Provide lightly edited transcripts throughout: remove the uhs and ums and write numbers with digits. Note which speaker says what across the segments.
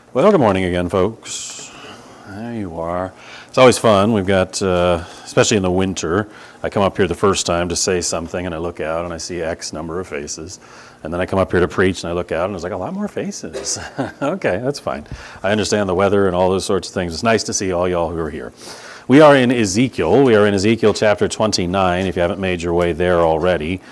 Speaker 1: Well, good morning again, folks. There you are. It's always fun. We've got, especially in the winter, I come up here the first time to say something, and I look out and I see X number of faces. And then I come up here to preach, and I look out, and there's like a lot more faces. Okay, that's fine. I understand the weather and all those sorts of things. It's nice to see all y'all who are here. We are in Ezekiel. We are in Ezekiel chapter 29, if you haven't made your way there already.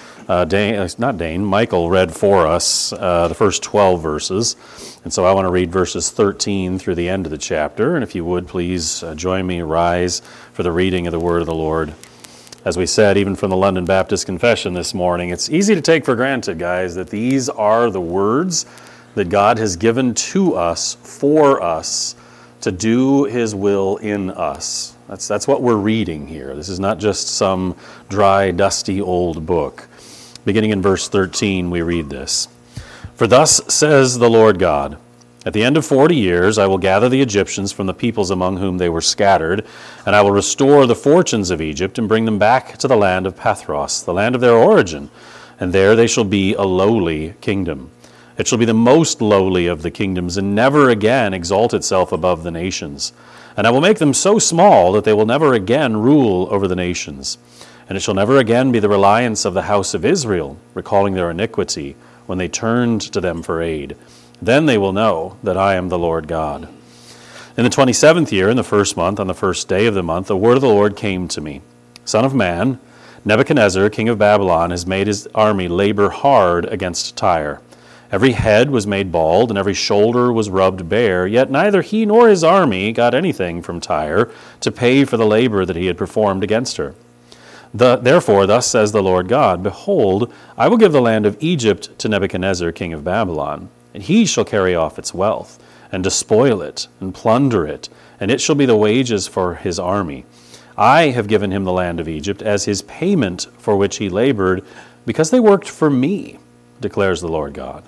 Speaker 1: Michael read for us the first 12 verses. And so I want to read verses 13 through the end of the chapter. And if you would, please join me, rise for the reading of the word of the Lord. As we said, even from the London Baptist Confession this morning, it's easy to take for granted, guys, that these are the words that God has given to us, for us, to do His will in us. That's what we're reading here. This is not just some dry, dusty old book. Beginning in verse 13, we read this. For thus says the Lord God, at the end of 40 years I will gather the Egyptians from the peoples among whom they were scattered, and I will restore the fortunes of Egypt and bring them back to the land of Pathros, the land of their origin, and there they shall be a lowly kingdom. It shall be the most lowly of the kingdoms, and never again exalt itself above the nations. And I will make them so small that they will never again rule over the nations. And it shall never again be the reliance of the house of Israel, recalling their iniquity, when they turned to them for aid. Then they will know that I am the Lord God. In the 27th year, in the first month, on the first day of the month, the word of the Lord came to me. Son of man, Nebuchadnezzar, king of Babylon, has made his army labor hard against Tyre. Every head was made bald, and every shoulder was rubbed bare, yet neither he nor his army got anything from Tyre to pay for the labor that he had performed against her. Therefore, thus says the Lord God, behold, I will give the land of Egypt to Nebuchadnezzar, king of Babylon, and he shall carry off its wealth, and despoil it, and plunder it, and it shall be the wages for his army. I have given him the land of Egypt as his payment for which he labored, because they worked for me, declares the Lord God.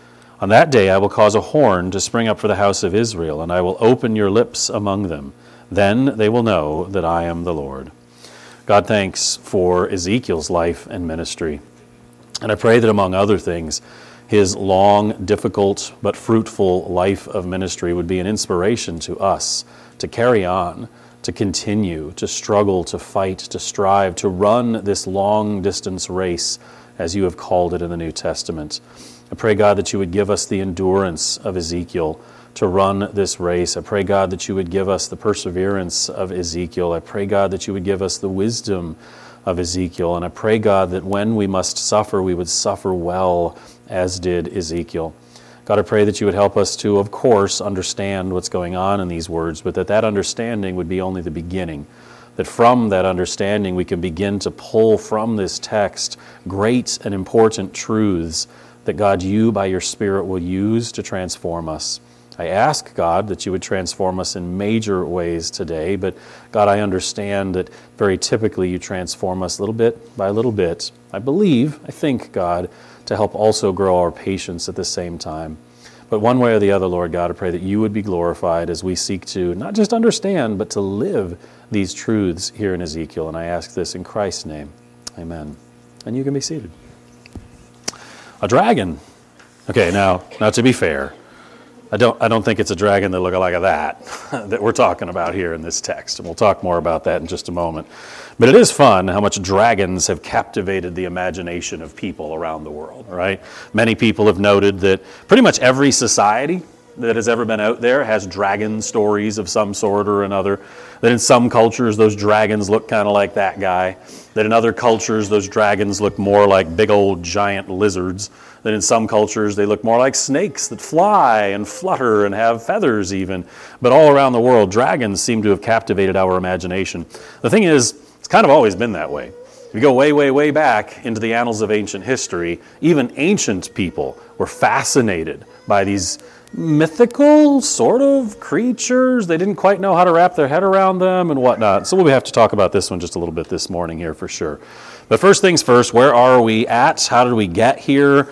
Speaker 1: On that day I will cause a horn to spring up for the house of Israel, and I will open your lips among them. Then they will know that I am the Lord. God, thanks for Ezekiel's life and ministry. And I pray that among other things, his long, difficult, but fruitful life of ministry would be an inspiration to us to carry on, to continue, to struggle, to fight, to strive, to run this long-distance race as you have called it in the New Testament. I pray, God, that you would give us the endurance of Ezekiel to run this race. I pray, God, that you would give us the perseverance of Ezekiel. I pray, God, that you would give us the wisdom of Ezekiel. And I pray, God, that when we must suffer, we would suffer well, as did Ezekiel. God, I pray that you would help us to, of course, understand what's going on in these words, but that understanding would be only the beginning. That from that understanding we can begin to pull from this text great and important truths that, God, you by your Spirit will use to transform us. I ask, God, that you would transform us in major ways today, but God, I understand that very typically you transform us little bit by little bit. I think, God, to help also grow our patience at the same time. But one way or the other, Lord God, I pray that you would be glorified as we seek to not just understand, but to live these truths here in Ezekiel. And I ask this in Christ's name. Amen. And you can be seated. A dragon. Okay, now to be fair, I don't think it's a dragon that looks like that that we're talking about here in this text. And we'll talk more about that in just a moment. But it is fun how much dragons have captivated the imagination of people around the world, right? Many people have noted that pretty much every society that has ever been out there has dragon stories of some sort or another. That in some cultures, those dragons look kind of like that guy. That in other cultures, those dragons look more like big old giant lizards. That in some cultures, they look more like snakes that fly and flutter and have feathers even. But all around the world, dragons seem to have captivated our imagination. The thing is, it's kind of always been that way. If you go way, way, way back into the annals of ancient history, even ancient people were fascinated by these mythical sort of creatures. They didn't quite know how to wrap their head around them and whatnot. So we'll have to talk about this one just a little bit this morning here for sure. But first things first, where are we at? How did we get here?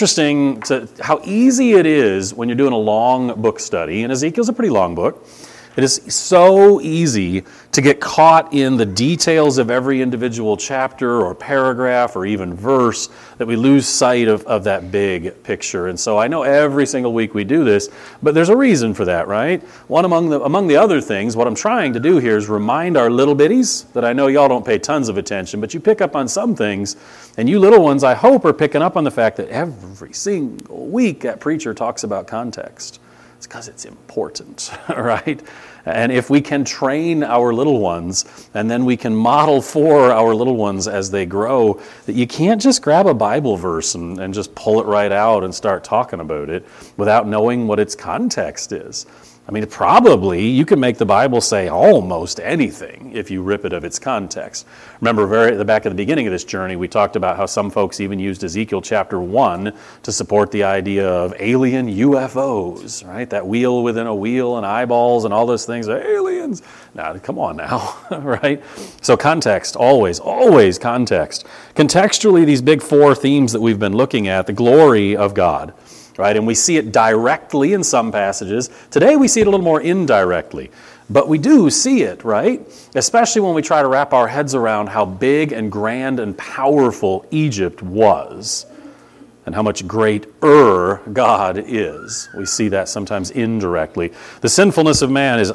Speaker 1: Interesting to how easy it is when you're doing a long book study, and Ezekiel's a pretty long book, It is so easy to get caught in the details of every individual chapter or paragraph or even verse that we lose sight of that big picture. And so I know every single week we do this, but there's a reason for that, right? One among the other things, what I'm trying to do here is remind our little bitties that I know y'all don't pay tons of attention, but you pick up on some things, and you little ones, I hope, are picking up on the fact that every single week that preacher talks about context. It's because it's important, right? And if we can train our little ones, and then we can model for our little ones as they grow, that you can't just grab a Bible verse and just pull it right out and start talking about it without knowing what its context is. I mean, probably you can make the Bible say almost anything if you rip it of its context. Remember, at the back of the beginning of this journey, we talked about how some folks even used Ezekiel chapter 1 to support the idea of alien UFOs, right? That wheel within a wheel and eyeballs and all those things are aliens. Now, come on now, right? So context, always context. Contextually, these big four themes that we've been looking at, the glory of God, right? And we see it directly in some passages. Today we see it a little more indirectly. But we do see it, right? Especially when we try to wrap our heads around how big and grand and powerful Egypt was and how much greater God is. We see that sometimes indirectly. The sinfulness of man is,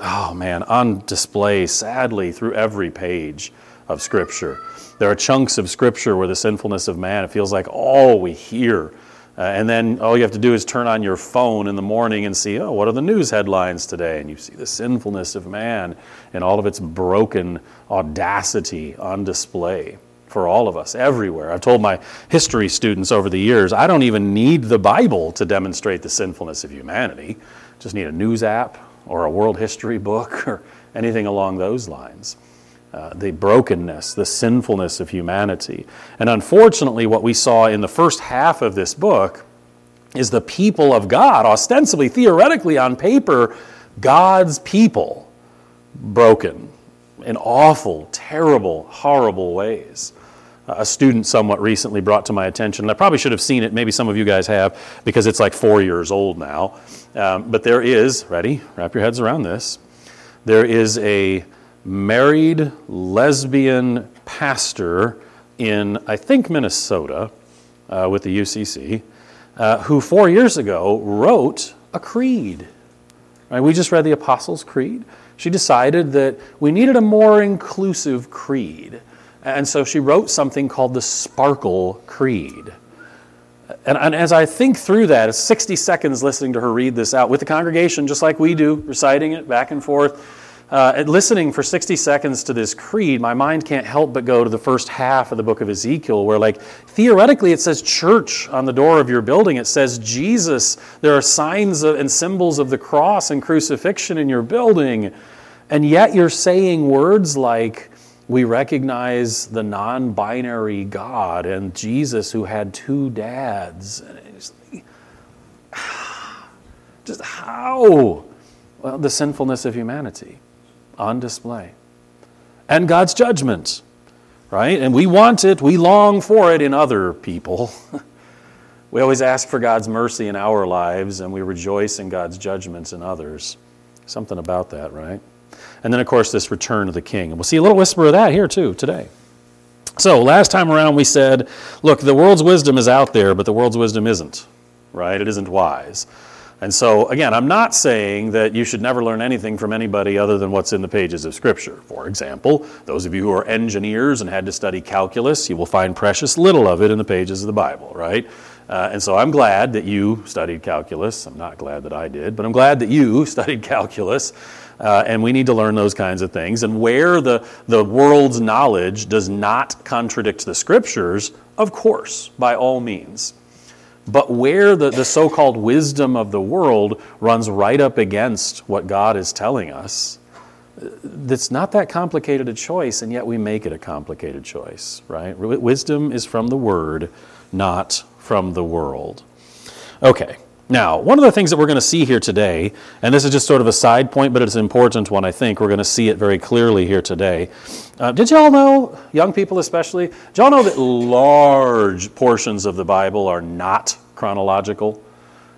Speaker 1: on display sadly through every page of Scripture. There are chunks of Scripture where the sinfulness of man, it feels like all we hear. And then all you have to do is turn on your phone in the morning and see, what are the news headlines today? And you see the sinfulness of man and all of its broken audacity on display for all of us everywhere. I've told my history students over the years, I don't even need the Bible to demonstrate the sinfulness of humanity. Just need a news app or a world history book or anything along those lines. The brokenness, the sinfulness of humanity. And unfortunately, what we saw in the first half of this book is the people of God, ostensibly, theoretically, on paper, God's people, broken in awful, terrible, horrible ways. A student somewhat recently brought to my attention, and I probably should have seen it, maybe some of you guys have, because it's like 4 years old now. But there is, ready, wrap your heads around this, there is a married lesbian pastor in, I think, Minnesota with the UCC, who 4 years ago wrote a creed. Right? We just read the Apostles' Creed. She decided that we needed a more inclusive creed. And so she wrote something called the Sparkle Creed. And as I think through that, it's 60 seconds listening to her read this out with the congregation, just like we do, reciting it back and forth. Listening for 60 seconds to this creed, my mind can't help but go to the first half of the book of Ezekiel, where theoretically it says church on the door of your building. It says Jesus. There are signs and symbols of the cross and crucifixion in your building. And yet you're saying words like, we recognize the non-binary God and Jesus who had two dads. And it's just how? Well, the sinfulness of humanity on display. And God's judgment, right? And we want it, we long for it in other people. We always ask for God's mercy in our lives, and we rejoice in God's judgments in others. Something about that, right? And then, of course, this return of the king. And we'll see a little whisper of that here, too, today. So, last time around we said, look, the world's wisdom is out there, but the world's wisdom isn't, right? It isn't wise. And so, again, I'm not saying that you should never learn anything from anybody other than what's in the pages of Scripture. For example, those of you who are engineers and had to study calculus, you will find precious little of it in the pages of the Bible, right? And so I'm glad that you studied calculus. I'm not glad that I did, but I'm glad that you studied calculus. And we need to learn those kinds of things. And where the world's knowledge does not contradict the Scriptures, of course, by all means. But where the so-called wisdom of the world runs right up against what God is telling us, it's not that complicated a choice, and yet we make it a complicated choice, right? Wisdom is from the Word, not from the world. Okay, now, one of the things that we're going to see here today, and this is just sort of a side point, but it's an important one, I think. We're going to see it very clearly here today. Did y'all know, young people especially, did y'all know that large portions of the Bible are not chronological?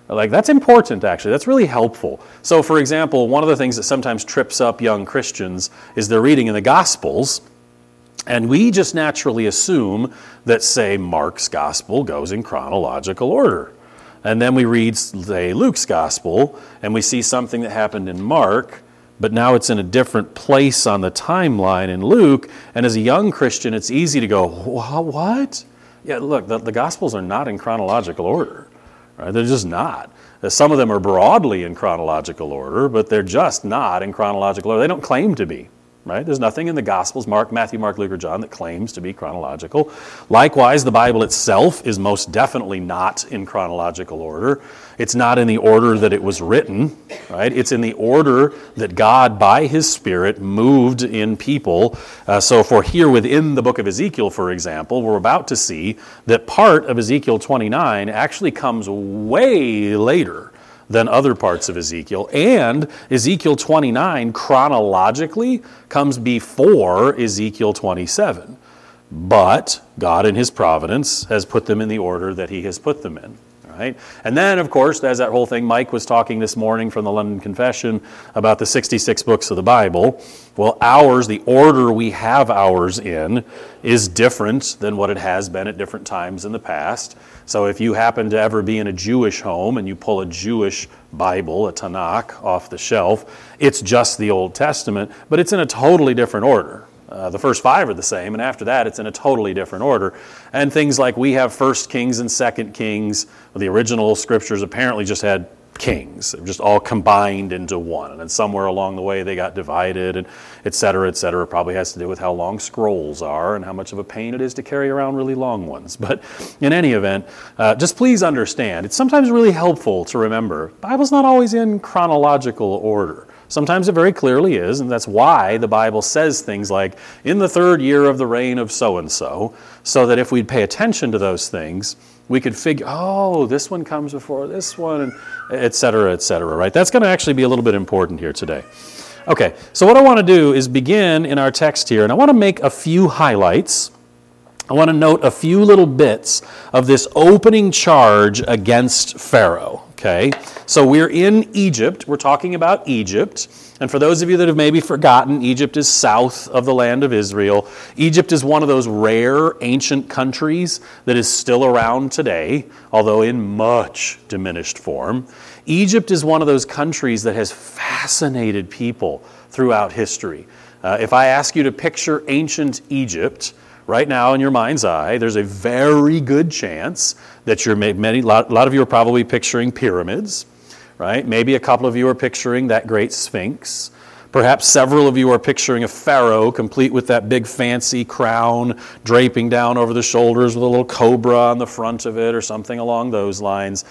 Speaker 1: Like, that's important, actually. That's really helpful. So, for example, one of the things that sometimes trips up young Christians is they're reading in the Gospels, and we just naturally assume that, say, Mark's Gospel goes in chronological order. And then we read, say, Luke's Gospel, and we see something that happened in Mark, but now it's in a different place on the timeline in Luke. And as a young Christian, it's easy to go, what? Yeah, look, the Gospels are not in chronological order. Right? They're just not. Some of them are broadly in chronological order, but they're just not in chronological order. They don't claim to be. Right? There's nothing in the Gospels, Matthew, Mark, Luke, or John, that claims to be chronological. Likewise, the Bible itself is most definitely not in chronological order. It's not in the order that it was written. Right? It's in the order that God, by His Spirit, moved in people. So for here within the book of Ezekiel, for example, we're about to see that part of Ezekiel 29 actually comes way later than other parts of Ezekiel. And Ezekiel 29 chronologically comes before Ezekiel 27. But God in His providence has put them in the order that He has put them in. Right? And then, of course, as that whole thing, Mike was talking this morning from the London Confession about the 66 books of the Bible. Well, ours, the order we have ours in, is different than what it has been at different times in the past. So if you happen to ever be in a Jewish home and you pull a Jewish Bible, a Tanakh, off the shelf, it's just the Old Testament, but it's in a totally different order. The first 5 are the same, and after that, it's in a totally different order. And things like we have 1 Kings and 2 Kings. The original scriptures apparently just had kings. They were just all combined into one. And then somewhere along the way, they got divided, and et cetera, et cetera. It probably has to do with how long scrolls are and how much of a pain it is to carry around really long ones. But in any event, just please understand, it's sometimes really helpful to remember, the Bible's not always in chronological order. Sometimes it very clearly is, and that's why the Bible says things like, in the 3rd year of the reign of so-and-so, so that if we'd pay attention to those things, we could figure, oh, this one comes before this one, and et cetera, right? That's going to actually be a little bit important here today. Okay, so what I want to do is begin in our text here, and I want to make a few highlights. I want to note a few little bits of this opening charge against Pharaoh. Okay, so we're in Egypt. We're talking about Egypt. And for those of you that have maybe forgotten, Egypt is south of the land of Israel. Egypt is one of those rare ancient countries that is still around today, although in much diminished form. Egypt is one of those countries that has fascinated people throughout history. If I ask you to picture ancient Egypt, right now in your mind's eye, there's a very good chance that a lot of you are probably picturing pyramids, right? Maybe a couple of you are picturing that great Sphinx. Perhaps several of you are picturing a pharaoh complete with that big fancy crown draping down over the shoulders with a little cobra on the front of it or something along those lines.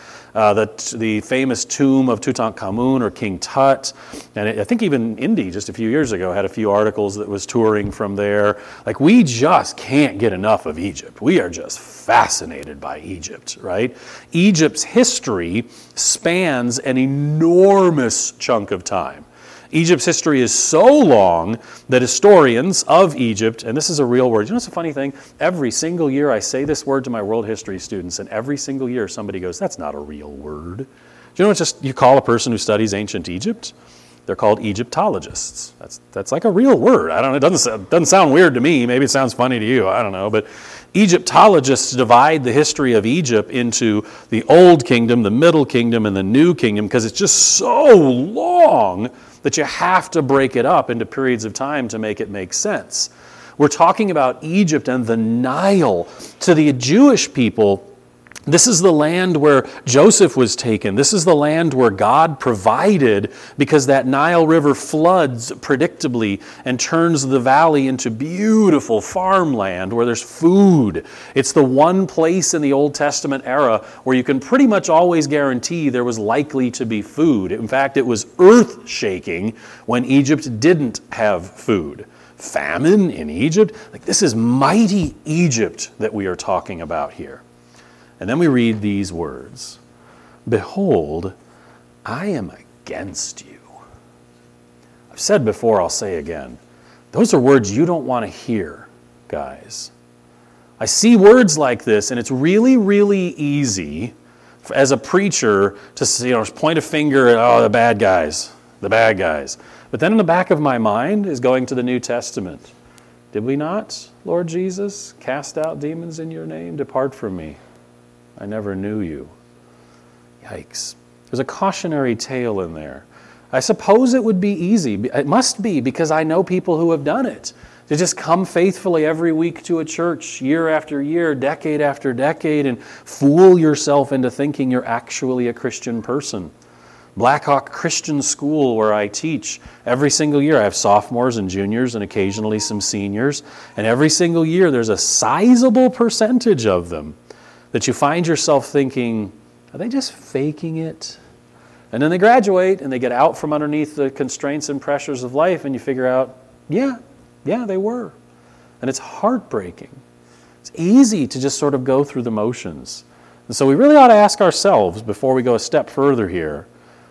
Speaker 1: The famous tomb of Tutankhamun or King Tut. And I think even Indy just a few years ago had a few articles that was touring from there. Like, we just can't get enough of Egypt. We are just fascinated by Egypt, right? Egypt's history spans an enormous chunk of time. Egypt's history is so long that historians of Egypt, and this is a real word. You know what's a funny thing? Every single year I say this word to my world history students, and every single year somebody goes, that's not a real word. Do you know what you call a person who studies ancient Egypt? They're called Egyptologists. That's like a real word. I don't know. It doesn't sound weird to me. Maybe it sounds funny to you. I don't know. But Egyptologists divide the history of Egypt into the Old Kingdom, the Middle Kingdom, and the New Kingdom because it's just so long that you have to break it up into periods of time to make it make sense. We're talking about Egypt and the Nile. To the Jewish people, this is the land where Joseph was taken. This is the land where God provided because that Nile River floods predictably and turns the valley into beautiful farmland where there's food. It's the one place in the Old Testament era where you can pretty much always guarantee there was likely to be food. In fact, it was earth-shaking when Egypt didn't have food. Famine in Egypt? Like, this is mighty Egypt that we are talking about here. And then we read these words, "Behold, I am against you." I've said before, I'll say again, those are words you don't want to hear, guys. I see words like this, and it's really, really easy as a preacher to point a finger at, the bad guys, the bad guys. But then in the back of my mind is going to the New Testament. Did we not, Lord Jesus, cast out demons in your name? Depart from me. I never knew you. Yikes. There's a cautionary tale in there. I suppose it would be easy. It must be, because I know people who have done it. To just come faithfully every week to a church, year after year, decade after decade, and fool yourself into thinking you're actually a Christian person. Blackhawk Christian School, where I teach, every single year I have sophomores and juniors and occasionally some seniors, and every single year there's a sizable percentage of them that you find yourself thinking, are they just faking it? And then they graduate and they get out from underneath the constraints and pressures of life, and you figure out, yeah, they were. And it's heartbreaking. It's easy to just sort of go through the motions. And so we really ought to ask ourselves, before we go a step further here,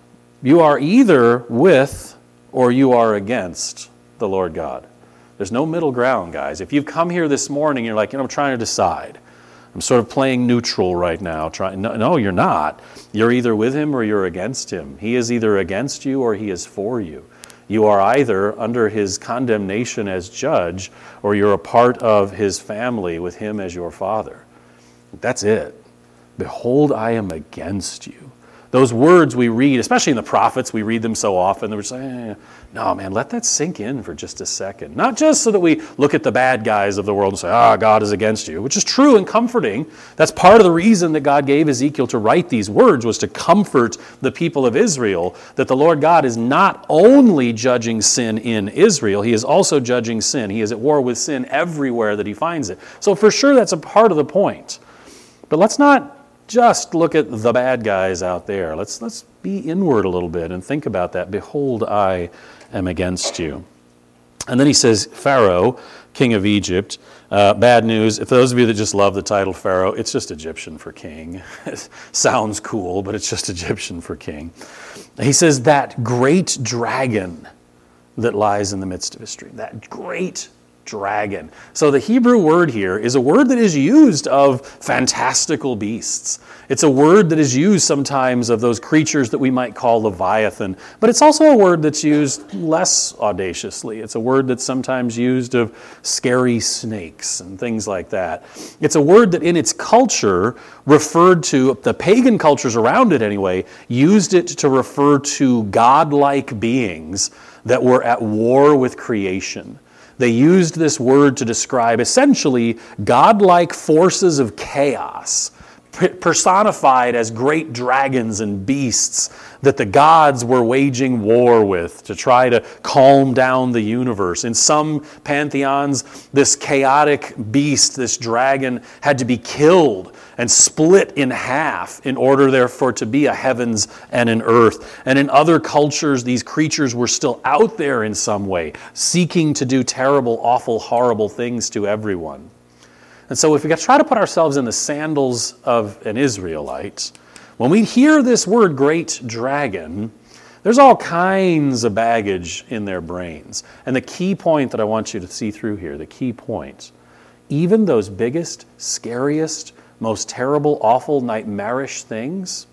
Speaker 1: you are either with or you are against the Lord God. There's no middle ground, guys. If you've come here this morning, you're like, I'm trying to decide. I'm sort of playing neutral right now. No, you're not. You're either with him or you're against him. He is either against you or he is for you. You are either under his condemnation as judge, or you're a part of his family with him as your father. That's it. Behold, I am against you. Those words we read, especially in the prophets, we read them so often, that we're saying, no, man, let that sink in for just a second. Not just so that we look at the bad guys of the world and say, God is against you, which is true and comforting. That's part of the reason that God gave Ezekiel to write these words, was to comfort the people of Israel, that the Lord God is not only judging sin in Israel, he is also judging sin. He is at war with sin everywhere that he finds it. So for sure, that's a part of the point. But let's not just look at the bad guys out there. Let's be inward a little bit and think about that. Behold, I am against you. And then he says, Pharaoh, king of Egypt. Bad news. If those of you that just love the title Pharaoh, it's just Egyptian for king. It sounds cool, but it's just Egyptian for king. He says, that great dragon that lies in the midst of his stream. That great dragon. So the Hebrew word here is a word that is used of fantastical beasts. It's a word that is used sometimes of those creatures that we might call Leviathan, but it's also a word that's used less audaciously. It's a word that's sometimes used of scary snakes and things like that. It's a word that in its culture referred to, the pagan cultures around it anyway, used it to refer to godlike beings that were at war with creation. They used this word to describe essentially godlike forces of chaos, personified as great dragons and beasts that the gods were waging war with to try to calm down the universe. In some pantheons, this chaotic beast, this dragon, had to be killed and split in half in order, therefore, to be a heavens and an earth. And in other cultures, these creatures were still out there in some way, seeking to do terrible, awful, horrible things to everyone. And so if we try to put ourselves in the sandals of an Israelite, when we hear this word great dragon, there's all kinds of baggage in their brains. And the key point that I want you to see through here, the key point, even those biggest, scariest, most terrible, awful, nightmarish things,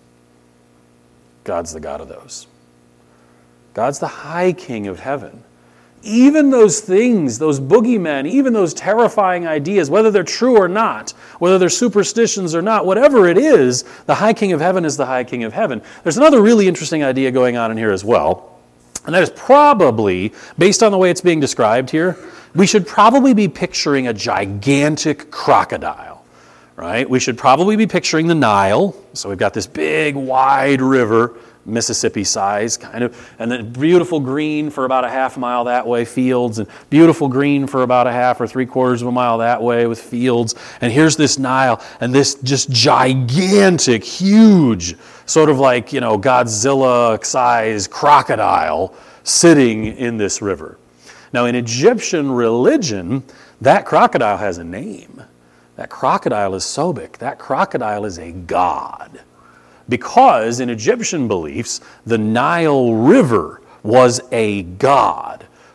Speaker 1: God's the God of those. God's the high king of heaven. Even those things, those boogeymen, even those terrifying ideas, whether they're true or not, whether they're superstitions or not, whatever it is, the high king of heaven is the high king of heaven. There's another really interesting idea going on in here as well, and that is probably, based on the way it's being described here, we should probably be picturing a gigantic crocodile. Right? We should probably be picturing the Nile. So we've got this big, wide river, Mississippi size, kind of, and then beautiful green for about a half mile that way, fields, and beautiful green for about a half or 3/4 of a mile that way with fields. And here's this Nile, and this just gigantic, huge, sort of like, Godzilla-sized crocodile sitting in this river. Now, in Egyptian religion, that crocodile has a name. That crocodile is Sobek. That crocodile is a god. Because in Egyptian beliefs, the Nile River was a god,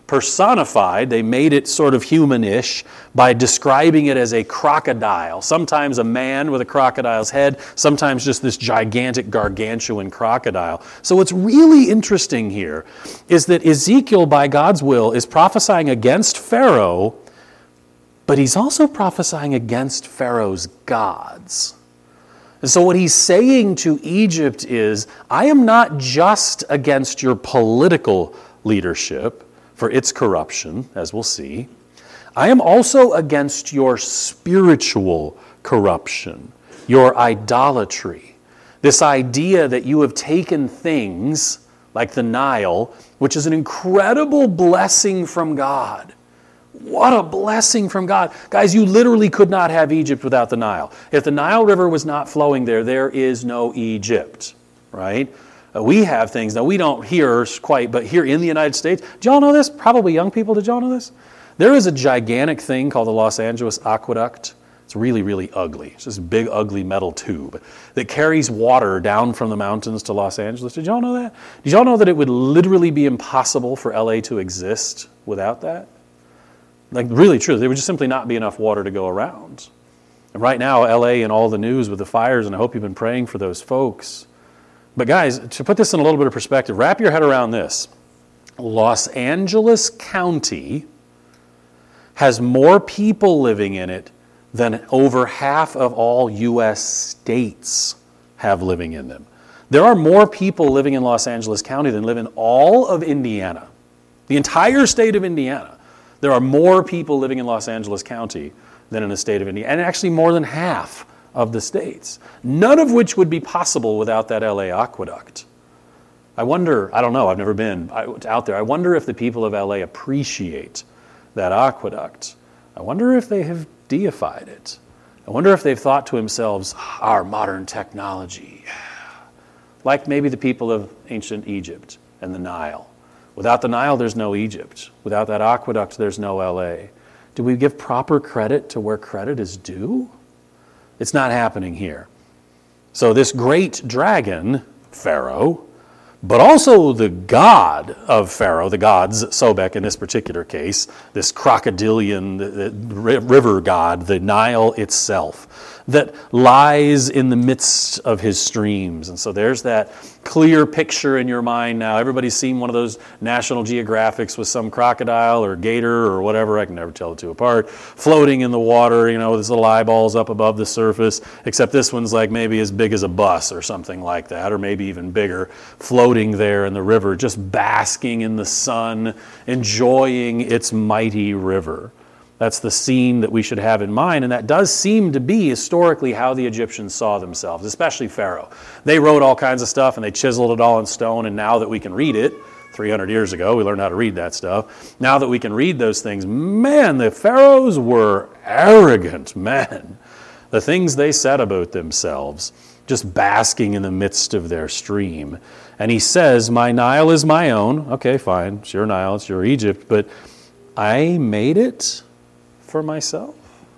Speaker 1: personified. They made it sort of humanish by describing it as a crocodile. Sometimes a man with a crocodile's head, sometimes just this gigantic gargantuan crocodile. So what's really interesting here is that Ezekiel, by God's will, is prophesying against Pharaoh, but he's also prophesying against Pharaoh's gods. And so what he's saying to Egypt is, I am not just against your political leadership for its corruption, as we'll see. I am also against your spiritual corruption, your idolatry. This idea that you have taken things like the Nile, which is an incredible blessing from God. What a blessing from God. Guys, you literally could not have Egypt without the Nile. If the Nile River was not flowing there, there is no Egypt, right? We have things, now we don't here quite, but here in the United States, do y'all know this? Probably young people, did y'all know this? There is a gigantic thing called the Los Angeles Aqueduct. It's really, really ugly. It's this big, ugly metal tube that carries water down from the mountains to Los Angeles. Did y'all know that? Did y'all know that it would literally be impossible for LA to exist without that? Like, really true. There would just simply not be enough water to go around. And right now, LA and all the news with the fires, and I hope you've been praying for those folks. But guys, to put this in a little bit of perspective, wrap your head around this. Los Angeles County has more people living in it than over half of all U.S. states have living in them. There are more people living in Los Angeles County than live in all of Indiana. The entire state of Indiana. There are more people living in Los Angeles County than in the state of Indiana, and actually more than half of the states, none of which would be possible without that LA aqueduct. I wonder, I don't know, I've never been out there. I wonder if the people of LA appreciate that aqueduct. I wonder if they have deified it. I wonder if they've thought to themselves, our modern technology, like maybe the people of ancient Egypt and the Nile. Without the Nile, there's no Egypt. Without that aqueduct, there's no LA. Do we give proper credit to where credit is due? It's not happening here. So this great dragon, Pharaoh, but also the god of Pharaoh, the gods, Sobek in this particular case, this crocodilian the river god, the Nile itself, that lies in the midst of his streams. And so there's that clear picture in your mind now. Everybody's seen one of those National Geographics with some crocodile or gator or whatever, I can never tell the two apart, floating in the water, with his little eyeballs up above the surface, except this one's like maybe as big as a bus or something like that, or maybe even bigger, floating there in the river, just basking in the sun, enjoying its mighty river. That's the scene that we should have in mind, and that does seem to be historically how the Egyptians saw themselves, especially Pharaoh. They wrote all kinds of stuff, and they chiseled it all in stone, and now that we can read it, 300 years ago, we learned how to read that stuff. Now that we can read those things, man, the pharaohs were arrogant men. The things they said about themselves, just basking in the midst of their stream. And he says, my Nile is my own. Okay, fine, it's your Nile, it's your Egypt, but I made it for myself?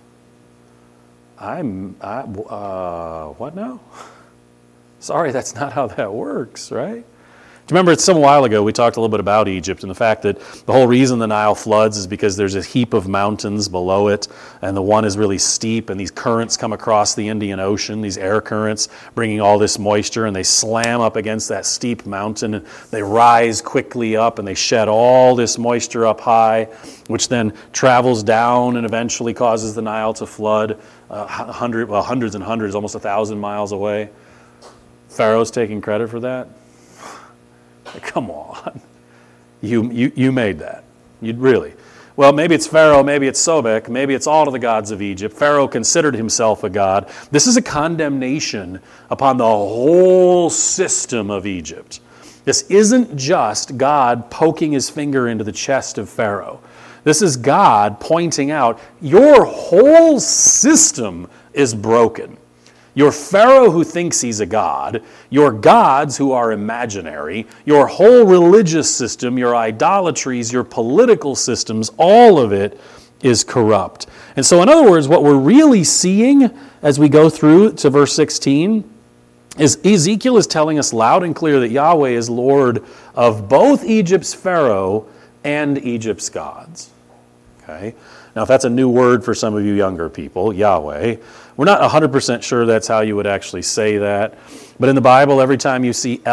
Speaker 1: What now? Sorry, that's not how that works, right? Do you remember it's some while ago we talked a little bit about Egypt and the fact that the whole reason the Nile floods is because there's a heap of mountains below it, and the one is really steep, and these currents come across the Indian Ocean, these air currents bringing all this moisture, and they slam up against that steep mountain, and they rise quickly up, and they shed all this moisture up high, which then travels down and eventually causes the Nile to flood hundreds and hundreds, almost 1,000 miles away. Pharaoh's taking credit for that? Come on. You made that. You'd really. Well, maybe it's Pharaoh, maybe it's Sobek, maybe it's all of the gods of Egypt. Pharaoh considered himself a god. This is a condemnation upon the whole system of Egypt. This isn't just God poking his finger into the chest of Pharaoh. This is God pointing out, your whole system is broken. Your Pharaoh who thinks he's a god, your gods who are imaginary, your whole religious system, your idolatries, your political systems, all of it is corrupt. And so in other words, what we're really seeing as we go through to verse 16 is Ezekiel is telling us loud and clear that Yahweh is Lord of both Egypt's Pharaoh and Egypt's gods. Okay? Now, if that's a new word for some of you younger people, Yahweh, we're not 100% sure that's how you would actually say that. But in the Bible, every time you see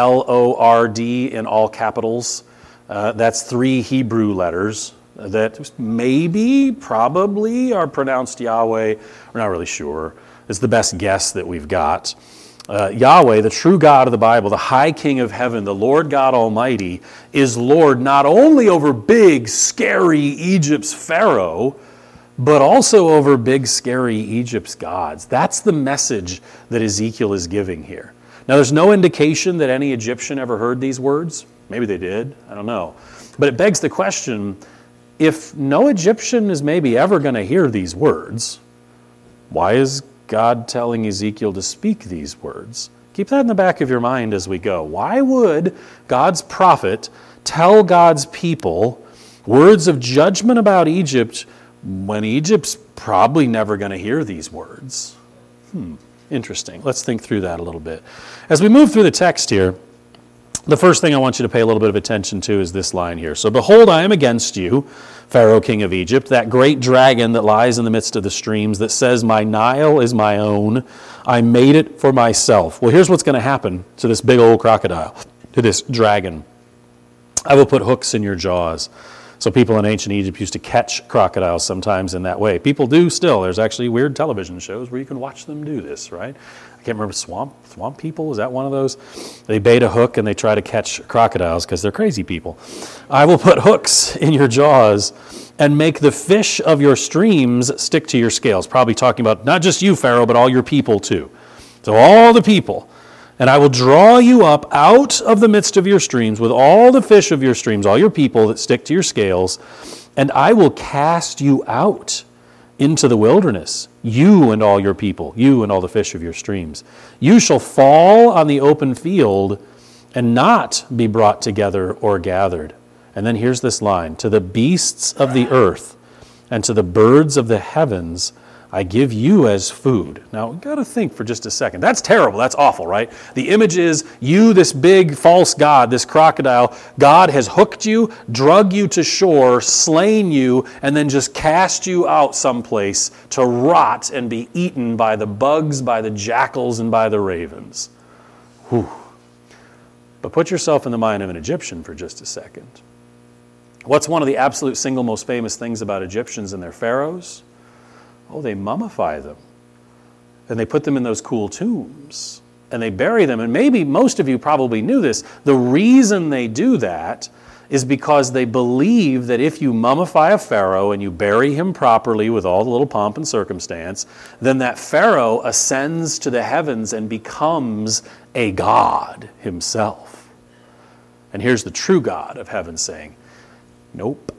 Speaker 1: Lord in all capitals, that's 3 Hebrew letters that maybe, probably are pronounced Yahweh. We're not really sure. It's the best guess that we've got. Yahweh, the true God of the Bible, the high King of heaven, the Lord God Almighty, is Lord not only over big, scary Egypt's Pharaoh, but also over big, scary Egypt's gods. That's the message that Ezekiel is giving here. Now, there's no indication that any Egyptian ever heard these words. Maybe they did. I don't know. But it begs the question, if no Egyptian is maybe ever going to hear these words, why is God telling Ezekiel to speak these words? Keep that in the back of your mind as we go. Why would God's prophet tell God's people words of judgment about Egypt when Egypt's probably never going to hear these words? Interesting. Let's think through that a little bit. As we move through the text here, the first thing I want you to pay a little bit of attention to is this line here. So, behold, I am against you, Pharaoh, king of Egypt, that great dragon that lies in the midst of the streams, that says, my Nile is my own. I made it for myself. Well, here's what's going to happen to this big old crocodile, to this dragon. I will put hooks in your jaws. So people in ancient Egypt used to catch crocodiles sometimes in that way. People do still. There's actually weird television shows where you can watch them do this, right? I can't remember, Swamp People, is that one of those? They bait a hook and they try to catch crocodiles because they're crazy people. I will put hooks in your jaws and make the fish of your streams stick to your scales. Probably talking about not just you, Pharaoh, but all your people too. So all the people. And I will draw you up out of the midst of your streams with all the fish of your streams, all your people that stick to your scales, and I will cast you out into the wilderness, you and all your people, you and all the fish of your streams. You shall fall on the open field and not be brought together or gathered. And then here's this line, to the beasts of the earth and to the birds of the heavens I give you as food. Now, we've got to think for just a second. That's terrible. That's awful, right? The image is you, this big false god, this crocodile. God has hooked you, drug you to shore, slain you, and then just cast you out someplace to rot and be eaten by the bugs, by the jackals, and by the ravens. Whew. But put yourself in the mind of an Egyptian for just a second. What's one of the absolute single most famous things about Egyptians and their pharaohs? Oh, they mummify them. And they put them in those cool tombs. And they bury them. And maybe most of you probably knew this. The reason they do that is because they believe that if you mummify a pharaoh and you bury him properly with all the little pomp and circumstance, then that pharaoh ascends to the heavens and becomes a god himself. And here's the true God of heaven saying, nope,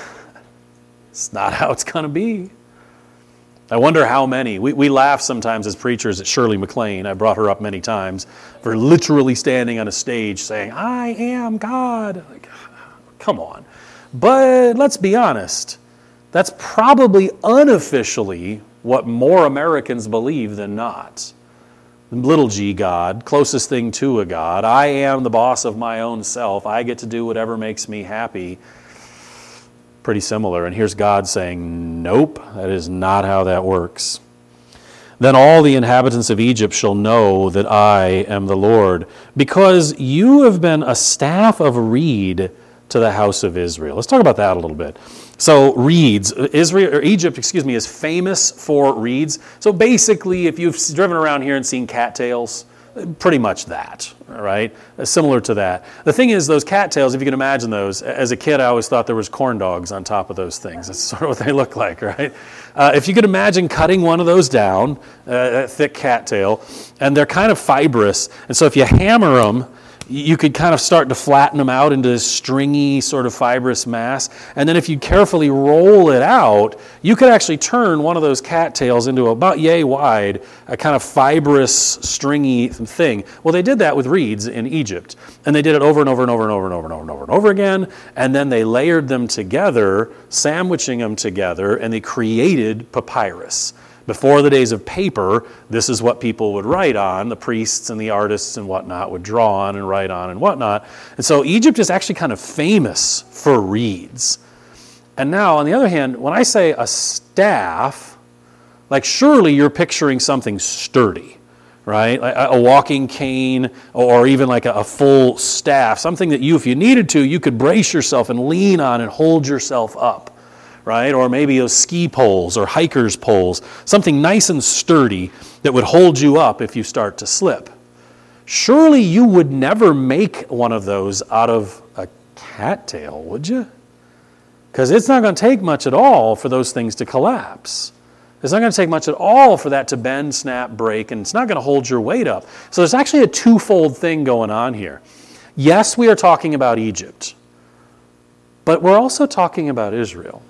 Speaker 1: it's not how it's going to be. I wonder how many. We laugh sometimes as preachers at Shirley MacLaine. I brought her up many times for literally standing on a stage saying, I am God. Like, come on. But let's be honest. That's probably unofficially what more Americans believe than not. Little g God, closest thing to a God. I am the boss of my own self. I get to do whatever makes me happy. Pretty similar. And here's God saying, nope, that is not how that works. Then all the inhabitants of Egypt shall know that I am the Lord, because you have been a staff of reed to the house of Israel. Let's talk about that a little bit. So reeds, Egypt is famous for reeds. So basically, if you've driven around here and seen cattails, pretty much that, all right? Similar to that. The thing is, those cattails, if you can imagine those, as a kid I always thought there was corn dogs on top of those things. That's sort of what they look like, right? If you could imagine cutting one of those down, a thick cattail, and they're kind of fibrous, and so if you hammer them, you could kind of start to flatten them out into this stringy sort of fibrous mass. And then if you carefully roll it out, you could actually turn one of those cattails into about yay wide, a kind of fibrous, stringy thing. Well, they did that with reeds in Egypt. And they did it over and over and over and over and over and over and over and over again. And then they layered them together, sandwiching them together, and they created papyrus. Before the days of paper, this is what people would write on. The priests and the artists and whatnot would draw on and write on and whatnot. And so Egypt is actually kind of famous for reeds. And now, on the other hand, when I say a staff, like surely you're picturing something sturdy, right? Like a walking cane or even like a full staff, something that you, if you needed to, you could brace yourself and lean on and hold yourself up. Right? Or maybe those ski poles or hiker's poles, something nice and sturdy that would hold you up if you start to slip. Surely you would never make one of those out of a cattail, would you? Because it's not going to take much at all for those things to collapse. It's not going to take much at all for that to bend, snap, break, and it's not going to hold your weight up. So there's actually a twofold thing going on here. Yes, we are talking about Egypt, but we're also talking about Israel.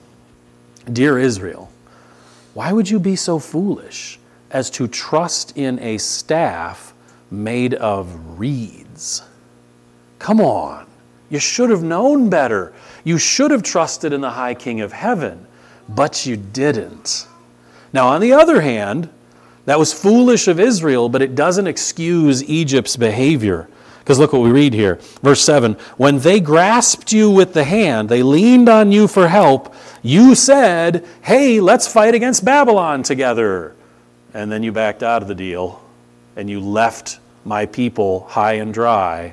Speaker 1: Dear Israel, why would you be so foolish as to trust in a staff made of reeds? Come on, you should have known better. You should have trusted in the high King of heaven, but you didn't. Now, on the other hand, that was foolish of Israel, but it doesn't excuse Egypt's behavior. Because look what we read here. Verse 7, when they grasped you with the hand, they leaned on you for help, you said, hey, let's fight against Babylon together. And then you backed out of the deal, and you left my people high and dry.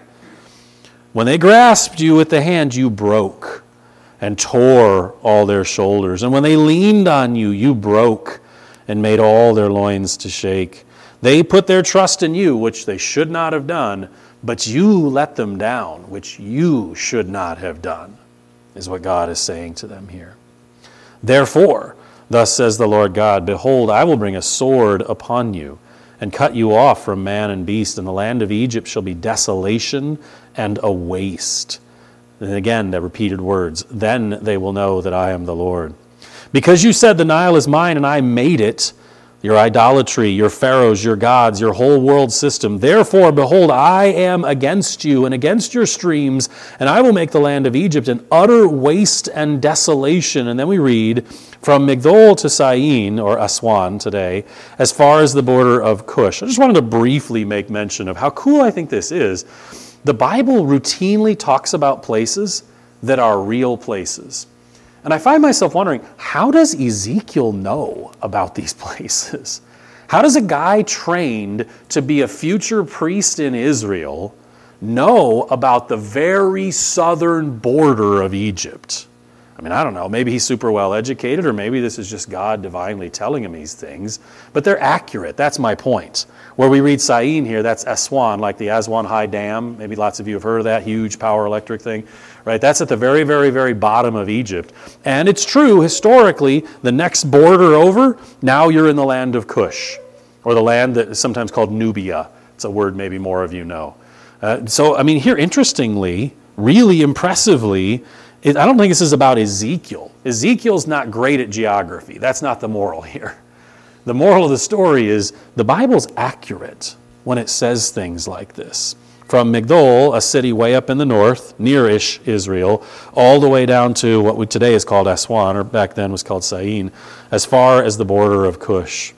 Speaker 1: When they grasped you with the hand, you broke and tore all their shoulders. And when they leaned on you, you broke and made all their loins to shake. They put their trust in you, which they should not have done, but you let them down, which you should not have done, is what God is saying to them here. Therefore, thus says the Lord God, behold, I will bring a sword upon you, and cut you off from man and beast, and the land of Egypt shall be desolation and a waste. And again, the repeated words, then they will know that I am the Lord. Because you said the Nile is mine, and I made it, your idolatry, your pharaohs, your gods, your whole world system. Therefore, behold, I am against you and against your streams, and I will make the land of Egypt an utter waste and desolation. And then we read, from Migdol to Syene, or Aswan today, as far as the border of Cush. I just wanted to briefly make mention of how cool I think this is. The Bible routinely talks about places that are real places. And I find myself wondering, how does Ezekiel know about these places? How does a guy trained to be a future priest in Israel know about the very southern border of Egypt? I mean, I don't know. Maybe he's super well educated, or maybe this is just God divinely telling him these things. But they're accurate. That's my point. Where we read Syene here, that's Aswan, like the Aswan High Dam. Maybe lots of you have heard of that huge power electric thing. Right? That's at the very, very, very bottom of Egypt. And it's true, historically, the next border over, now you're in the land of Cush, or the land that is sometimes called Nubia. It's a word maybe more of you know. So, I mean, here, interestingly, really impressively, I don't think this is about Ezekiel. Ezekiel's not great at geography. That's not the moral here. The moral of the story is the Bible's accurate when it says things like this. From Migdol, a city way up in the north, near-ish Israel, all the way down to what we today is called Aswan, or back then was called Syene, as far as the border of Cush.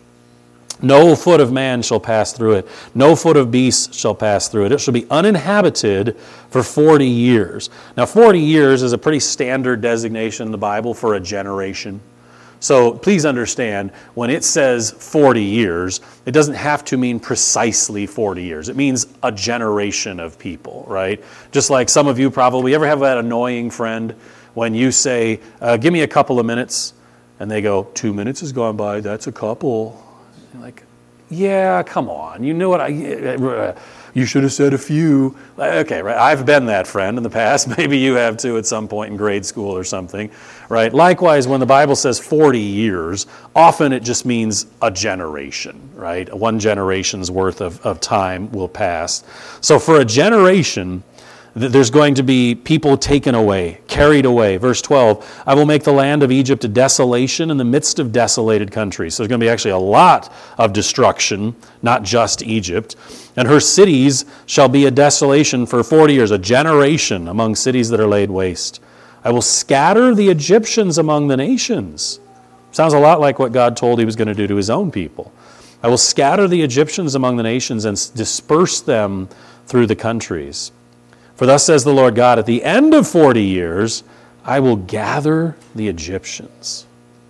Speaker 1: No foot of man shall pass through it. No foot of beast shall pass through it. It shall be uninhabited for 40 years. Now, 40 years is a pretty standard designation in the Bible for a generation. So please understand, when it says 40 years, it doesn't have to mean precisely 40 years. It means a generation of people, right? Just like some of you probably ever have that annoying friend when you say, give me a couple of minutes, and they go, 2 minutes has gone by, that's a couple. You're like, yeah, come on, you know what you should have said a few. Okay, right, I've been that friend in the past. Maybe you have too at some point in grade school or something, right? Likewise, when the Bible says 40 years, often it just means a generation, right? One generation's worth of time will pass. So for a generation, there's going to be people taken away, carried away. Verse 12, I will make the land of Egypt a desolation in the midst of desolated countries. So there's going to be actually a lot of destruction, not just Egypt. And her cities shall be a desolation for 40 years, a generation among cities that are laid waste. I will scatter the Egyptians among the nations. Sounds a lot like what God told he was going to do to his own people. I will scatter the Egyptians among the nations and disperse them through the countries. For thus says the Lord God, at the end of 40 years, I will gather the Egyptians.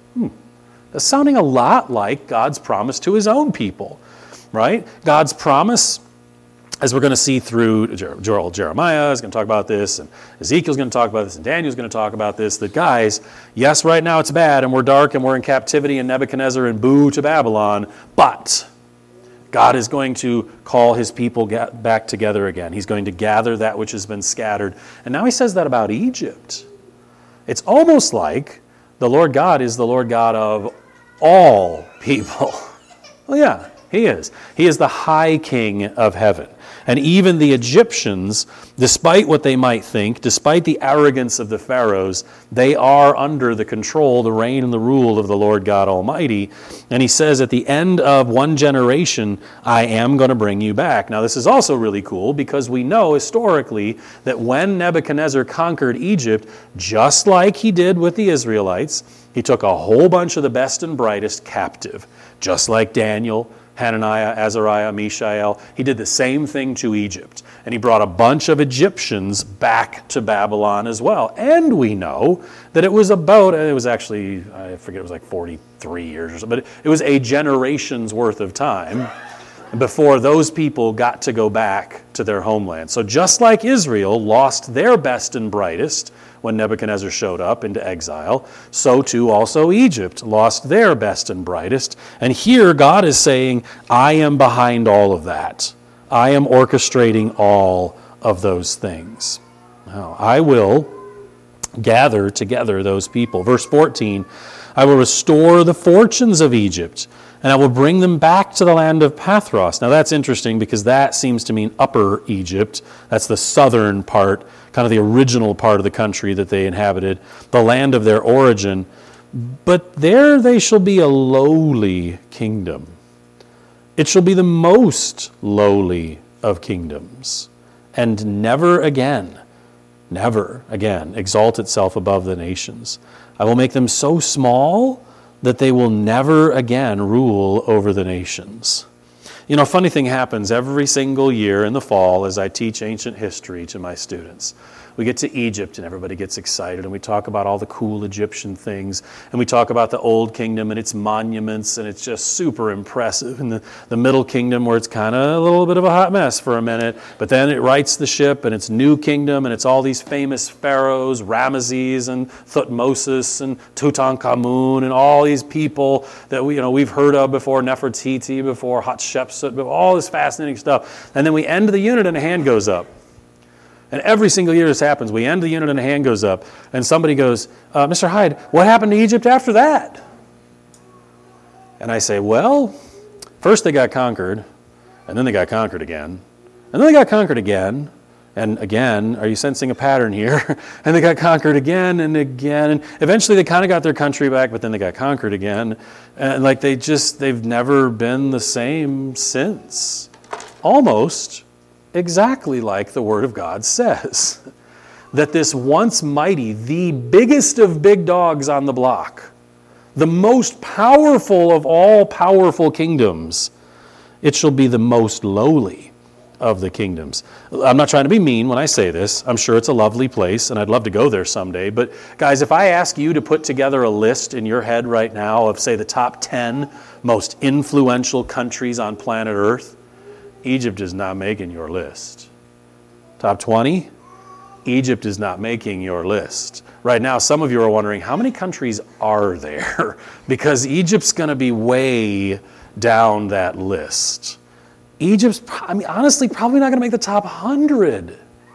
Speaker 1: That's sounding a lot like God's promise to his own people, right? God's promise, as we're going to see through Jeremiah is going to talk about this, and Ezekiel's going to talk about this, and Daniel's going to talk about this, that guys, yes, right now it's bad, and we're dark, and we're in captivity, and Nebuchadnezzar, and boo to Babylon, but God is going to call his people back together again. He's going to gather that which has been scattered. And now he says that about Egypt. It's almost like the Lord God is the Lord God of all people. Well, yeah, he is. He is the high king of heaven. And even the Egyptians, despite what they might think, despite the arrogance of the pharaohs, they are under the control, the reign, and the rule of the Lord God Almighty. And he says, at the end of one generation, I am going to bring you back. Now, this is also really cool because we know historically that when Nebuchadnezzar conquered Egypt, just like he did with the Israelites, he took a whole bunch of the best and brightest captive, just like Daniel, Hananiah, Azariah, Mishael. He did the same thing to Egypt. And he brought a bunch of Egyptians back to Babylon as well. And we know that it was actually, I forget, it was like 43 years or so, but it was a generation's worth of time before those people got to go back to their homeland. So just like Israel lost their best and brightest when Nebuchadnezzar showed up into exile, so too also Egypt lost their best and brightest. And here God is saying, I am behind all of that. I am orchestrating all of those things. Now, I will gather together those people. Verse 14, I will restore the fortunes of Egypt, and I will bring them back to the land of Pathros. Now that's interesting because that seems to mean Upper Egypt. That's the southern part, kind of the original part of the country that they inhabited, the land of their origin. But there they shall be a lowly kingdom. It shall be the most lowly of kingdoms, and never again exalt itself above the nations. I will make them so small that they will never again rule over the nations. You know, a funny thing happens every single year in the fall as I teach ancient history to my students. We get to Egypt and everybody gets excited and we talk about all the cool Egyptian things and we talk about the Old Kingdom and its monuments and it's just super impressive. And the Middle Kingdom where it's kind of a little bit of a hot mess for a minute, but then it rights the ship and it's New Kingdom and it's all these famous pharaohs, Ramesses and Thutmose and Tutankhamun and all these people that we've heard of before, Nefertiti before, Hatshepsut, all this fascinating stuff. And then we end the unit and a hand goes up. And every single year this happens. We end the unit and a hand goes up. And somebody goes, Mr. Hyde, what happened to Egypt after that? And I say, well, first they got conquered. And then they got conquered again. And then they got conquered again. And again, are you sensing a pattern here? And they got conquered again and again. And eventually they kind of got their country back, but then they got conquered again. And they've never been the same since. Almost exactly like the Word of God says. That this once mighty, the biggest of big dogs on the block, the most powerful of all powerful kingdoms, it shall be the most lowly of the kingdoms. I'm not trying to be mean when I say this. I'm sure it's a lovely place and I'd love to go there someday. But guys, if I ask you to put together a list in your head right now of, say, the top 10 most influential countries on planet Earth, Egypt is not making your list. Top 20? Egypt is not making your list. Right now, some of you are wondering, how many countries are there? Because Egypt's going to be way down that list. Egypt's, honestly, probably not going to make the top 100.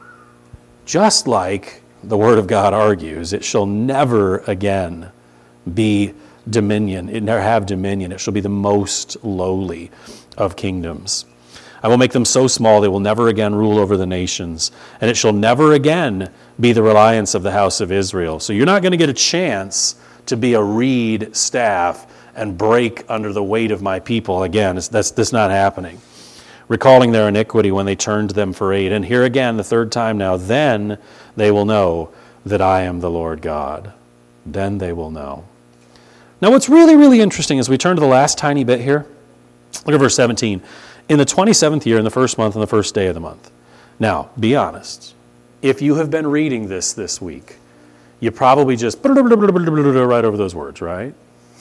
Speaker 1: Just like the Word of God argues, it shall never again be dominion. It never have dominion. It shall be the most lowly of kingdoms. I will make them so small they will never again rule over the nations, and it shall never again be the reliance of the house of Israel. So you're not going to get a chance to be a reed staff and break under the weight of my people. Again, that's not happening. Recalling their iniquity when they turned to them for aid. And here again, the third time now, then they will know that I am the Lord God. Then they will know. Now what's really, really interesting is we turn to the last tiny bit here. Look at verse 17. In the 27th year, in the first month, on the first day of the month. Now, be honest. If you have been reading this week, you probably just right over those words, right?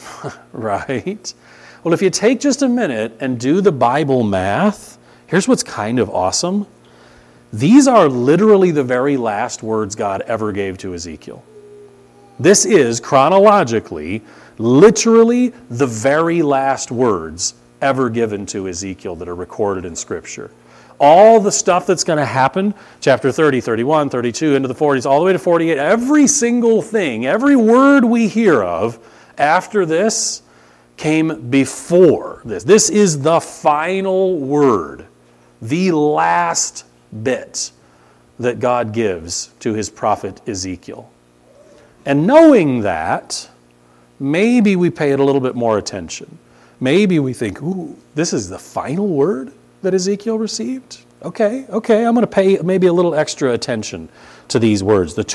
Speaker 1: Right? Well, if you take just a minute and do the Bible math, here's what's kind of awesome. These are literally the very last words God ever gave to Ezekiel. This is chronologically, literally the very last words ever given to Ezekiel that are recorded in Scripture. All the stuff that's going to happen, chapter 30, 31, 32, into the 40s, all the way to 48, every single thing, every word we hear of after this came before this. This is the final word, the last bit that God gives to his prophet Ezekiel. And knowing that, maybe we pay it a little bit more attention. Maybe we think, ooh, this is the final word that Ezekiel received? Okay, I'm going to pay maybe a little extra attention to these words. The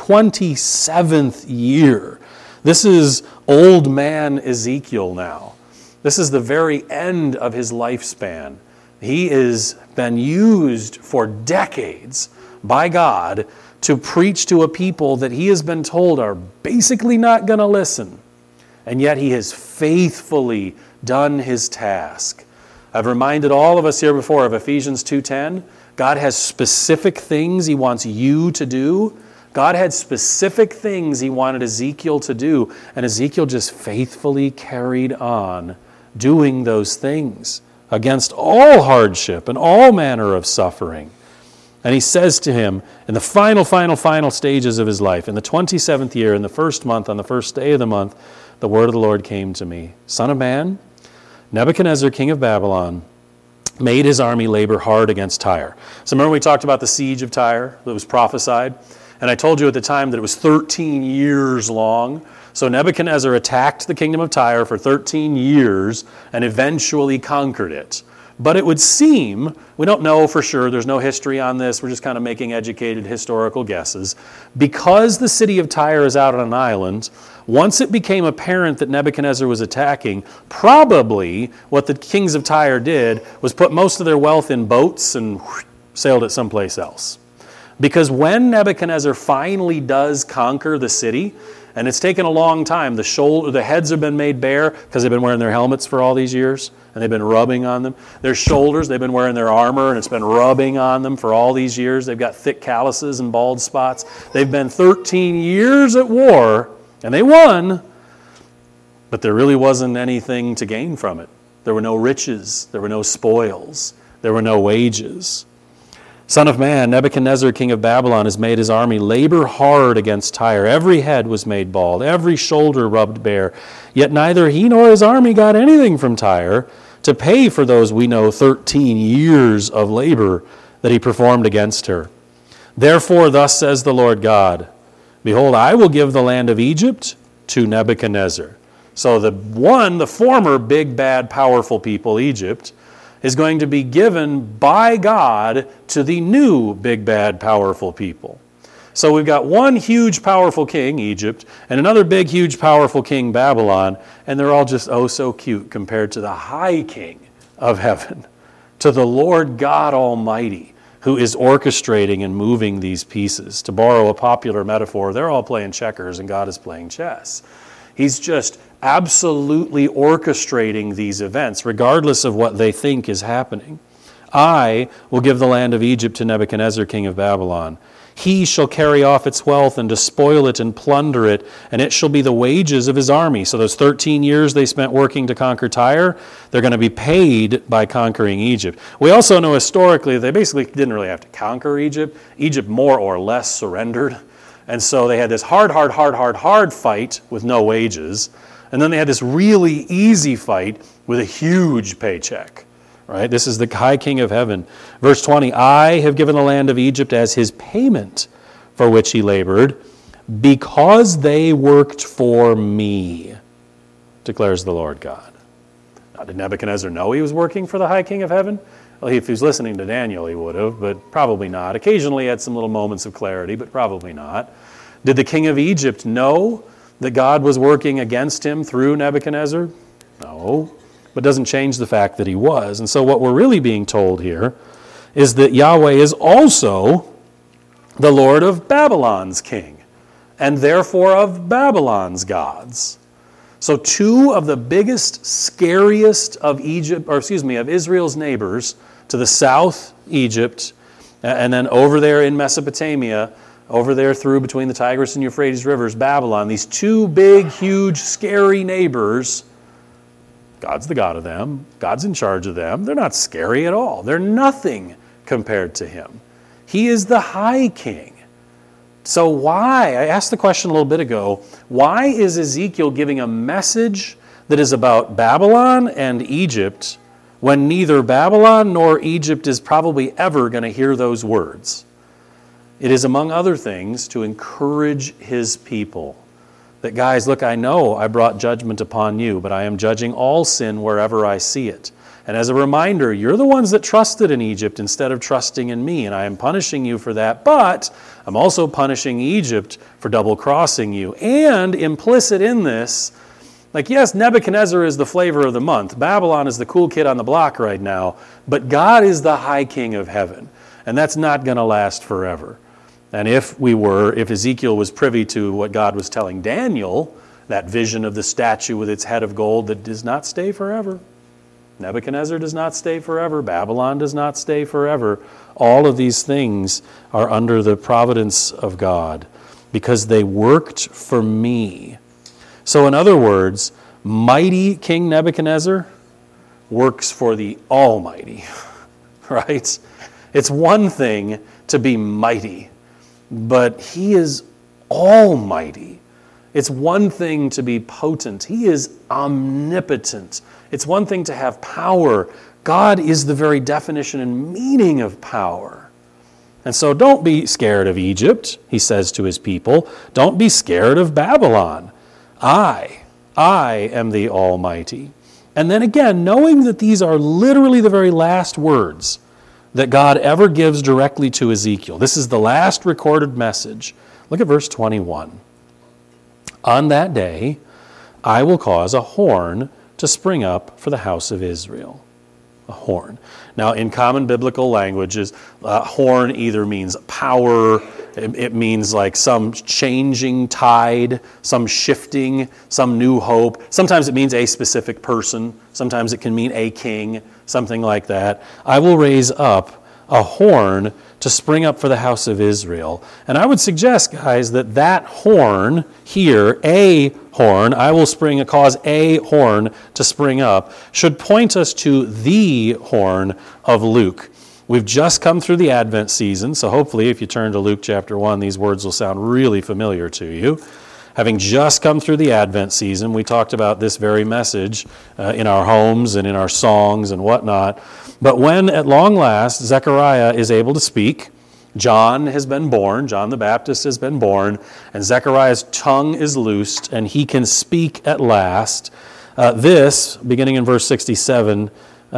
Speaker 1: 27th year. This is old man Ezekiel now. This is the very end of his lifespan. He has been used for decades by God to preach to a people that he has been told are basically not going to listen. And yet he has faithfully done his task. I've reminded all of us here before of Ephesians 2:10. God has specific things he wants you to do. God had specific things he wanted Ezekiel to do, and Ezekiel just faithfully carried on doing those things against all hardship and all manner of suffering. And he says to him in the final stages of his life, in the 27th year, in the first month, on the first day of the month, the word of the Lord came to me. Son of man, Nebuchadnezzar, king of Babylon, made his army labor hard against Tyre. So remember we talked about the siege of Tyre that was prophesied? And I told you at the time that it was 13 years long. So Nebuchadnezzar attacked the kingdom of Tyre for 13 years and eventually conquered it. But it would seem, we don't know for sure, there's no history on this, we're just kind of making educated historical guesses. Because the city of Tyre is out on an island, once it became apparent that Nebuchadnezzar was attacking, probably what the kings of Tyre did was put most of their wealth in boats and sailed it someplace else. Because when Nebuchadnezzar finally does conquer the city, and it's taken a long time, the heads have been made bare because they've been wearing their helmets for all these years, and they've been rubbing on them. Their shoulders, they've been wearing their armor, and it's been rubbing on them for all these years. They've got thick calluses and bald spots. They've been 13 years at war, and they won, but there really wasn't anything to gain from it. There were no riches, there were no spoils, there were no wages. Son of man, Nebuchadnezzar, king of Babylon, has made his army labor hard against Tyre. Every head was made bald, every shoulder rubbed bare. Yet neither he nor his army got anything from Tyre to pay for those, we know, 13 years of labor that he performed against her. Therefore, thus says the Lord God, behold, I will give the land of Egypt to Nebuchadnezzar. So the former big, bad, powerful people, Egypt, is going to be given by God to the new big, bad, powerful people. So we've got one huge, powerful king, Egypt, and another big, huge, powerful king, Babylon, and they're all just oh so cute compared to the high king of heaven, to the Lord God Almighty, who is orchestrating and moving these pieces. To borrow a popular metaphor, they're all playing checkers and God is playing chess. He's just absolutely orchestrating these events, regardless of what they think is happening. I will give the land of Egypt to Nebuchadnezzar, king of Babylon. He shall carry off its wealth and despoil it and plunder it, and it shall be the wages of his army. So those 13 years they spent working to conquer Tyre, they're going to be paid by conquering Egypt. We also know historically they basically didn't really have to conquer Egypt. Egypt more or less surrendered. And so they had this hard fight with no wages. And then they had this really easy fight with a huge paycheck. Right? This is the high king of heaven. Verse 20, I have given the land of Egypt as his payment for which he labored, because they worked for me, declares the Lord God. Now, did Nebuchadnezzar know he was working for the high king of heaven? Well, if he was listening to Daniel, he would have, but probably not. Occasionally he had some little moments of clarity, but probably not. Did the king of Egypt know that God was working against him through Nebuchadnezzar? No, but doesn't change the fact that he was. And so what we're really being told here is that Yahweh is also the Lord of Babylon's king, and therefore of Babylon's gods. So two of the biggest, scariest of Israel's neighbors, to the south, Egypt, and then over there in Mesopotamia, over there through between the Tigris and Euphrates rivers, Babylon, these two big, huge, scary neighbors, God's the God of them. God's in charge of them. They're not scary at all. They're nothing compared to him. He is the high king. So why, I asked the question a little bit ago, why is Ezekiel giving a message that is about Babylon and Egypt when neither Babylon nor Egypt is probably ever going to hear those words? It is, among other things, to encourage his people. That, guys, look, I know I brought judgment upon you, but I am judging all sin wherever I see it. And as a reminder, you're the ones that trusted in Egypt instead of trusting in me, and I am punishing you for that, but I'm also punishing Egypt for double-crossing you. And implicit in this, like, yes, Nebuchadnezzar is the flavor of the month. Babylon is the cool kid on the block right now, but God is the high king of heaven, and that's not going to last forever. And if Ezekiel was privy to what God was telling Daniel, that vision of the statue with its head of gold that does not stay forever. Nebuchadnezzar does not stay forever. Babylon does not stay forever. All of these things are under the providence of God because they worked for me. So in other words, mighty King Nebuchadnezzar works for the Almighty, right? It's one thing to be mighty, but he is almighty. It's one thing to be potent. He is omnipotent. It's one thing to have power. God is the very definition and meaning of power. And so don't be scared of Egypt, he says to his people. Don't be scared of Babylon. I am the Almighty. And then again, knowing that these are literally the very last words that God ever gives directly to Ezekiel. This is the last recorded message. Look at verse 21. On that day, I will cause a horn to spring up for the house of Israel. A horn. Now, in common biblical languages, horn either means power, it means like some changing tide, some shifting, some new hope. Sometimes it means a specific person. Sometimes it can mean a king, something like that. I will raise up a horn to spring up for the house of Israel. And I would suggest, guys, that horn here, a horn, I will cause a horn to spring up, should point us to the horn of Luke. We've just come through the Advent season, so hopefully if you turn to Luke chapter 1, these words will sound really familiar to you. Having just come through the Advent season, we talked about this very message in our homes and in our songs and whatnot. But when, at long last, Zechariah is able to speak, John has been born, John the Baptist has been born, and Zechariah's tongue is loosed, and he can speak at last. This, beginning in verse 67,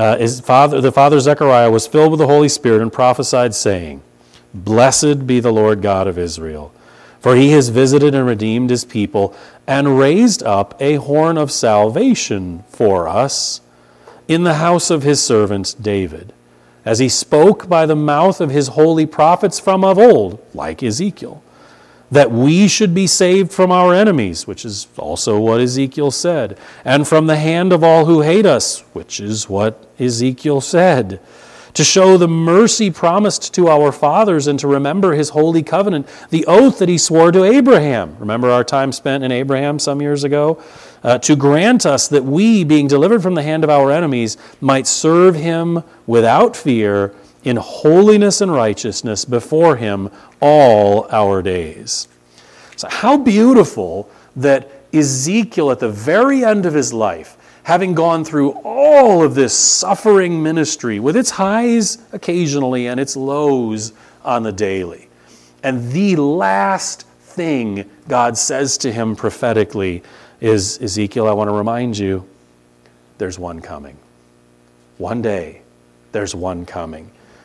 Speaker 1: the father Zechariah was filled with the Holy Spirit and prophesied, saying, Blessed be the Lord God of Israel, for he has visited and redeemed his people, and raised up a horn of salvation for us in the house of his servant David, as he spoke by the mouth of his holy prophets from of old, like Ezekiel, that we should be saved from our enemies, which is also what Ezekiel said, and from the hand of all who hate us, which is what Ezekiel said, to show the mercy promised to our fathers and to remember his holy covenant, the oath that he swore to Abraham. Remember our time spent in Abraham some years ago? To grant us that we, being delivered from the hand of our enemies, might serve him without fear in holiness and righteousness before him all our days. So how beautiful that Ezekiel, at the very end of his life, having gone through all of this suffering ministry with its highs occasionally and its lows on the daily, and the last thing God says to him prophetically is, Ezekiel, I want to remind you, there's one coming. One day, there's one coming.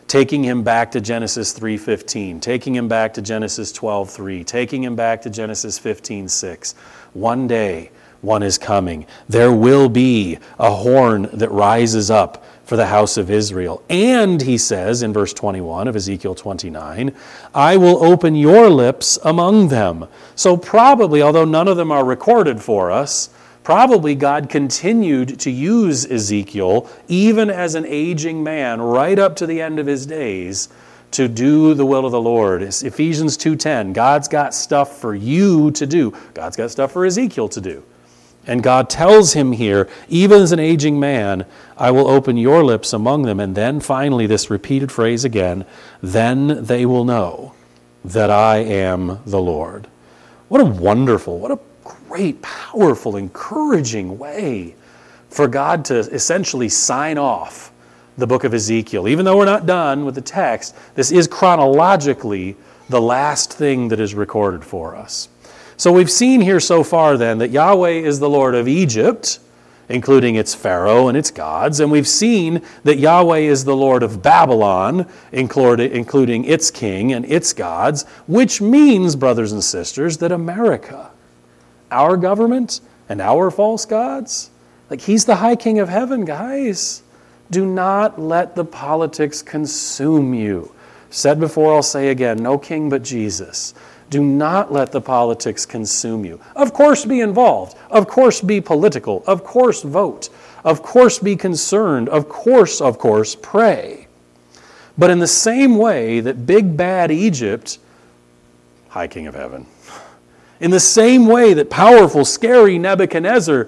Speaker 1: taking him back to Genesis 3:15, taking him back to Genesis 12:3, taking him back to Genesis 15:6. One day, one is coming. There will be a horn that rises up for the house of Israel. And he says in verse 21 of Ezekiel 29, I will open your lips among them. So probably, although none of them are recorded for us, probably God continued to use Ezekiel, even as an aging man, right up to the end of his days, to do the will of the Lord. It's Ephesians 2:10, God's got stuff for you to do. God's got stuff for Ezekiel to do. And God tells him here, even as an aging man, I will open your lips among them. And then finally, this repeated phrase again, then they will know that I am the Lord. What a wonderful, what a great, powerful, encouraging way for God to essentially sign off the book of Ezekiel. Even though we're not done with the text, this is chronologically the last thing that is recorded for us. So we've seen here so far then that Yahweh is the Lord of Egypt, including its Pharaoh and its gods, and we've seen that Yahweh is the Lord of Babylon, including its king and its gods, which means, brothers and sisters, that America, our government and our false gods, like he's the high king of heaven, guys. Do not let the politics consume you. Said before, I'll say again, no king but Jesus. Do not let the politics consume you. Of course be involved. Of course be political. Of course vote. Of course be concerned. Of course pray. But in the same way that big bad Egypt, high king of heaven, in the same way that powerful, scary Nebuchadnezzar,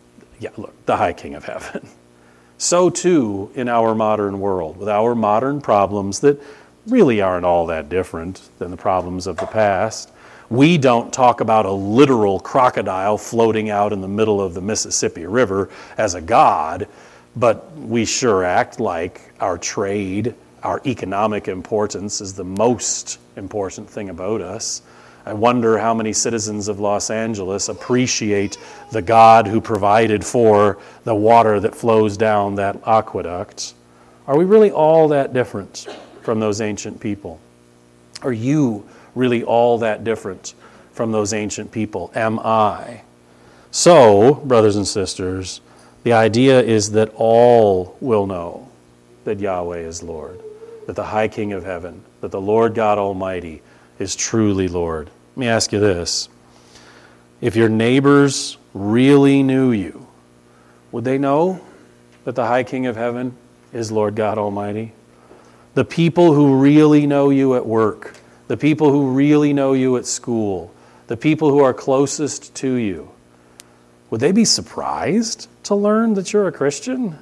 Speaker 1: the high king of heaven, so too in our modern world, with our modern problems that really aren't all that different than the problems of the past. We don't talk about a literal crocodile floating out in the middle of the Mississippi River as a god, but we sure act like our trade, our economic importance is the most important thing about us. I wonder how many citizens of Los Angeles appreciate the God who provided for the water that flows down that aqueduct. Are we really all that different from those ancient people? Are you really all that different from those ancient people? Am I? So, brothers and sisters, the idea is that all will know that Yahweh is Lord, that the high King of heaven, that the Lord God Almighty is truly Lord. Let me ask you this. If your neighbors really knew you, would they know that the high King of heaven is Lord God Almighty? The people who really know you at work, the people who really know you at school, the people who are closest to you, would they be surprised to learn that you're a Christian?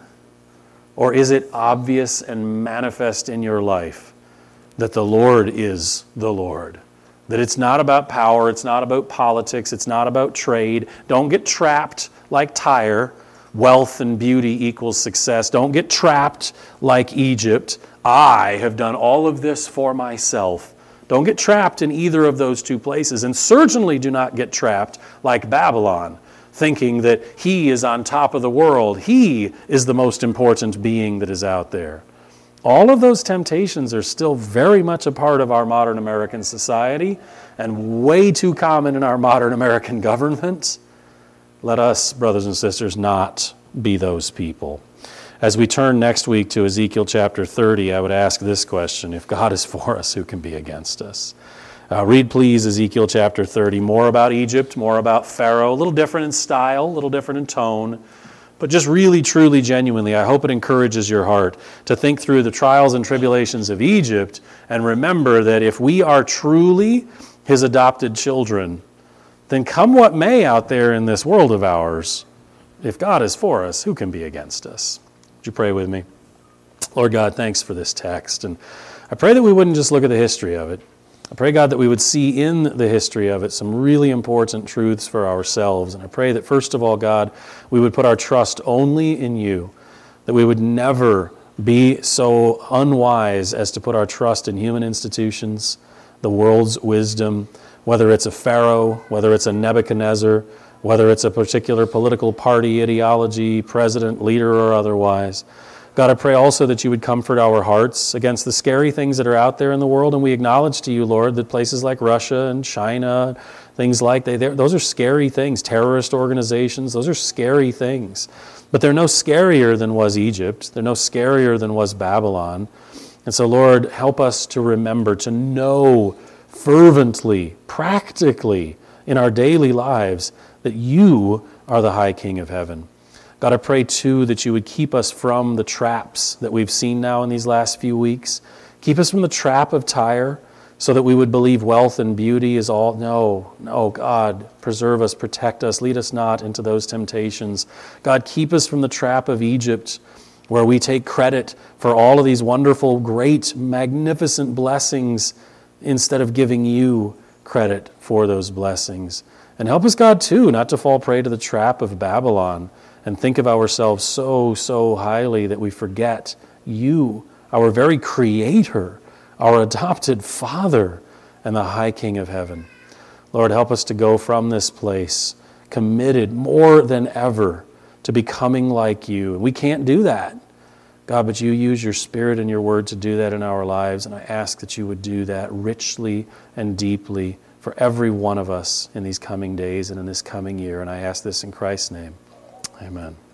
Speaker 1: Or is it obvious and manifest in your life that the Lord is the Lord? That it's not about power, it's not about politics, it's not about trade. Don't get trapped like Tyre. Wealth and beauty equals success. Don't get trapped like Egypt. I have done all of this for myself. Don't get trapped in either of those two places. And certainly do not get trapped like Babylon, thinking that he is on top of the world. He is the most important being that is out there. All of those temptations are still very much a part of our modern American society and way too common in our modern American government. Let us, brothers and sisters, not be those people. As we turn next week to Ezekiel chapter 30, I would ask this question: if God is for us, who can be against us? Read, please, Ezekiel chapter 30. More about Egypt, more about Pharaoh, a little different in style, a little different in tone, but just really, truly, genuinely, I hope it encourages your heart to think through the trials and tribulations of Egypt and remember that if we are truly his adopted children, then come what may out there in this world of ours, if God is for us, who can be against us? Would you pray with me? Lord God, thanks for this text. And I pray that we wouldn't just look at the history of it. I pray, God, that we would see in the history of it some really important truths for ourselves. And I pray that, first of all, God, we would put our trust only in you, that we would never be so unwise as to put our trust in human institutions, the world's wisdom, whether it's a Pharaoh, whether it's a Nebuchadnezzar, whether it's a particular political party, ideology, president, leader, or otherwise. God, I pray also that you would comfort our hearts against the scary things that are out there in the world. And we acknowledge to you, Lord, that places like Russia and China, things like those are scary things. Terrorist organizations, those are scary things. But they're no scarier than was Egypt. They're no scarier than was Babylon. And so, Lord, help us to remember, to know fervently, practically, in our daily lives, that you are the high King of heaven. God, I pray too that you would keep us from the traps that we've seen now in these last few weeks. Keep us from the trap of Tyre so that we would believe wealth and beauty is all. No, God, preserve us, protect us, lead us not into those temptations. God, keep us from the trap of Egypt where we take credit for all of these wonderful, great, magnificent blessings instead of giving you credit for those blessings. And help us, God, too, not to fall prey to the trap of Babylon and think of ourselves so highly that we forget you, our very Creator, our adopted Father, and the high King of heaven. Lord, help us to go from this place committed more than ever to becoming like you. We can't do that, God, but you use your Spirit and your word to do that in our lives, and I ask that you would do that richly and deeply for every one of us in these coming days and in this coming year. And I ask this in Christ's name. Amen.